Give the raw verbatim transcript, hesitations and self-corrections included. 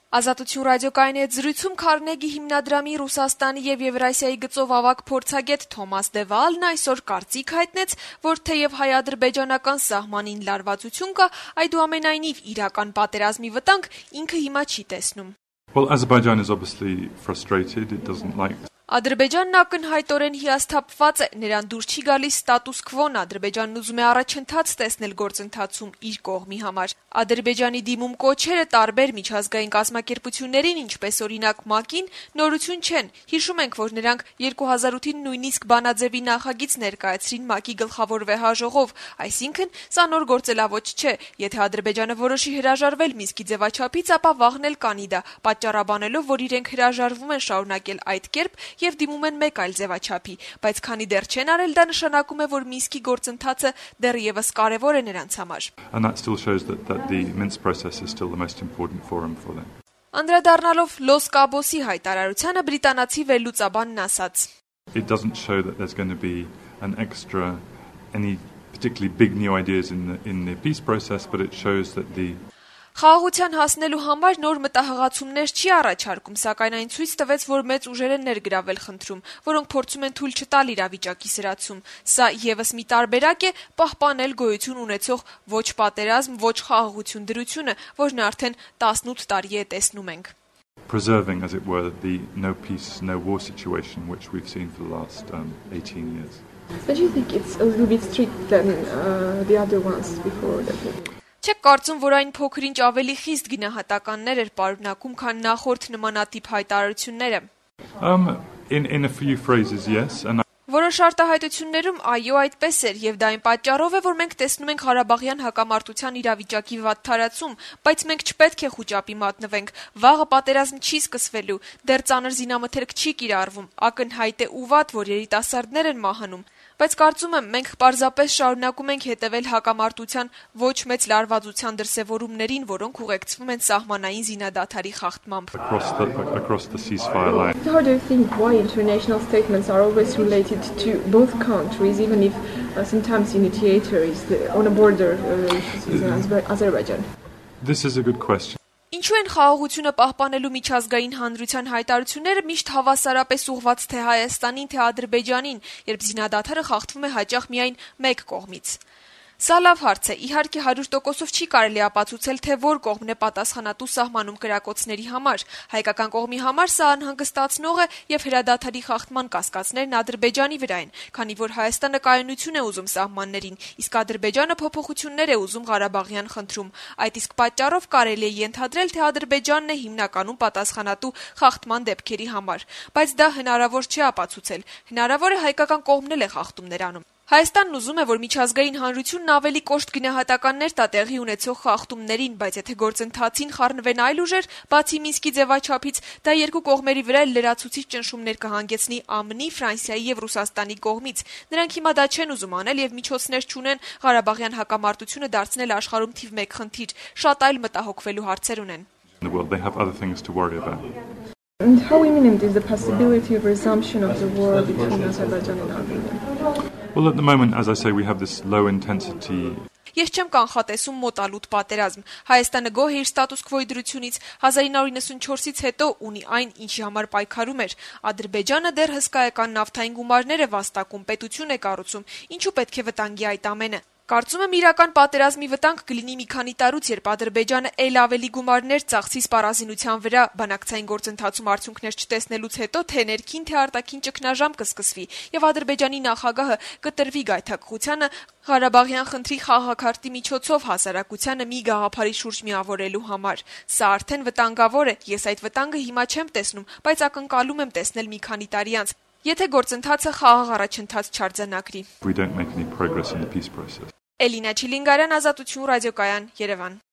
Ազատություն ռադիոկայանի հետ զրույցում Քարնեգի հիմնադրամի Ռուսաստանի եւ Եվրասիայի գծով ավագ փորձագետ Թոմաս Դևալն այսօր կարծիք հայտնեց, որ թեև հայ-ադրբեջանական սահմանին լարվածություն կա, այդուամենայնիվ իրական պատերազմի վտանգ ինքը հիմա չի տեսնում։ Well, Azerbaijan is obviously frustrated. It doesn't like Ադրբեջանն ակնհայտորեն հիասթափված է, նրան դուր չի գալիս ստատուս քվոն, Ադրբեջանն ուզում է առաջընթաց տեսնել գործընթացում իր կողմի համար։ Ադրբեջանի դիմում կոչերը տարբեր միջազգային կազմակերպություններին, ինչպես օրինակ ՄԱԿ-ին, նորություն չեն։ Հիշում ենք, որ նրանք երկու հազար ութին նույնիսկ Բանաձևի նախագիծ ներկայացրին ՄԱԿ-ի գլխավոր վեհաժողով, այսինքն սա նոր գործելավոճ չէ։ Եթե Ադրբեջանը որոշի հրաժարվել Մինսկի ձևաչափից, ապա վաղն էլ կանի դա, պատճառաբանելով, որ իրենք հրաժարվում են շարունակել այդ կերպ եւ դիմում են մեկ այլ ձևաչափի, բայց քանի դեռ չեն արել, դա նշանակում է, որ Մինսկի գործընթացը դեռևս կարևոր է նրանց համար։ And that still shows that, that the Minsk process is still the most important forum for them. Անդրադառնալով Լոս Կաբոսի հայտարարությանը բրիտանացի վերլուծաբանն ասաց. It doesn't show that there's going to be an extra any particularly big new ideas in the in the peace process, but it shows that the Խաղաղության հասնելու համար նոր մտահղացումներ չի առաջարկում, սակայն այն ցույց տվեց, որ մեծ ուժեր են ներգրավել խնդրում, որոնք փորձում են թույլ չտալ իրավիճակի սրացում։ Սա եւս մի տարբերակ է պահպանել գոյություն ունեցող ոչ պատերազմ, ոչ խաղաղություն դրությունը, որն արդեն տասնութ տարի է տեսնում ենք։ Preserving, as it were, the no peace, no war situation which we've seen for the last um, eighteen years. But you think it's a little bit strict than uh, the other ones before that? Չեք կարծում, որ այն փոքր-ինչ ավելի խիստ գնահատականներ էր պարունակում, քան նախորդ նմանատիպ հայտարարությունները։ Um, in in a few phrases, yes, and Որոշ արտահայտություններում այո, այդպես էր, եւ դա այն պատճառով է, որ մենք տեսնում ենք Ղարաբաղյան հակամարտության իրավիճակի վատ թարացում, բայց մենք չպետք է խուճապի մատնվենք։ Վաղը պատերազմ չի սկսվելու, դեռ ծանր զինամթերք չի կիրառվում, ակնհայտ է ու վատ, որ երիտասարդներ են մահանում։ Բայց կարծում եմ, մենք պարզապես շարունակում ենք հետևել հակամարտության ոչ մեծ լարվածության դրսևորումներին, որոնք ուղեկցվում են սահմանային զինադադարի խախտմամբ։ across the across the ceasefire line. How do you think why international statements are always related to both countries, even if uh, sometimes the initiator is the, on a border uh, with Azerbaijan? This is a good question. Ինչու են խաղաղությունը պահպանելու միջազգային հանրության հայտարարությունները միշտ հավասարապես ուղղված թե Հայաստանին, թե Ադրբեջանին, երբ զինադադարը խախտվում է հաճախ միայն մեկ կողմից։ Սա լավ հարց է, իհարկե հարյուր տոկոսով չի կարելի ապացուցել, թե որ կողմն է պատասխանատու սահմանում կրակոցների համար։ Հայկական կողմի համար սա անհանգստացնող է եւ հրադադարի խախտման կասկածներն Ադրբեջանի վրա են, քանի որ Հայաստանը կայունություն է ուզում սահմաններին, իսկ Ադրբեջանը փոփոխություններ է ուզում Ղարաբաղյան խնդրում։ Այդ իսկ պատճառով կարելի է ենթադրել, թե Ադրբեջանն է հիմնականում պատասխանատու խախտման դեպքերի համար, բայց դա հնարավոր չէ ապացուցել։ Հնարավոր է հայկական կողմն էլ է խախտում նրանում։ Հայաստանն ուզում է, որ միջազգային հանրությունն ավելի կոշտ գնահատականներ տա տեղի ունեցող խախտումներին, բայց եթե գործընթացին խառնվեն այլ ուժեր, բացի Մինսկի ձևաչափից, դա երկու կողմերի վրա լրացուցիչ ճնշումներ կհանգեցնի ԱՄՆ-ի, Ֆրանսիայի եւ Ռուսաստանի կողմից։ Նրանք հիմա դա չեն ուզում անել եւ միջոցներ չունեն Ղարաբաղյան հակամարտությունը դարձնել աշխարհում թիվ մեկ խնդիր, շատ այլ մտահոգվելու հարցեր ունեն։ In the world, they have other things to worry about. And how imminent is the possibility of resumption of the war between Azerbaijan and Armenia? Well, at the moment, as I say, we have this low intensity. Ես չեմ կանխատեսում մոտալուտ պատերազմ։ Հայաստանը գոհ է իր ստատուս քվոյի դրությունից, հազար ինը հարյուր իննսունչորսից հետո ունի այն, ինչի համար պայքարում էր։ Ադրբեջանը դեռ հսկայական նավթային գումարներ է վաստակում, պետություն է կառուցում, ինչու պետք է վտանգի այդ ամենը։ Կարծում եմ իրական պատերազմի վտանգ կլինի մի քանի տարուց, երբ Ադրբեջանը ել ավելի գումարներ ծախսի սպառազինության վրա, բանակցային գործընթացում արդյունքներ չտեսնելուց հետո թե ներքին, թե արտաքին ճգնաժամ կսկսվի, եւ Ադրբեջանի նախագահը կտրվի գայթակղությանը Ղարաբաղյան խնդրի խաղաղակարգի միջոցով հասարակությանը մի գաղափարի շուրջ միավորելու համար։ Սա արդեն վտանգավոր է, ես այդ վտանգը հիմա չեմ տեսնում, բայց ակնկալում եմ տեսնել մի քանի տարի անց, եթե գործընթացը խաղաղ առաջընթաց չարձանագրի։ We don't make any progress in the peace process. Էլինա Չիլինգարյան, Ազատություն ռադիոկայան, Երևան։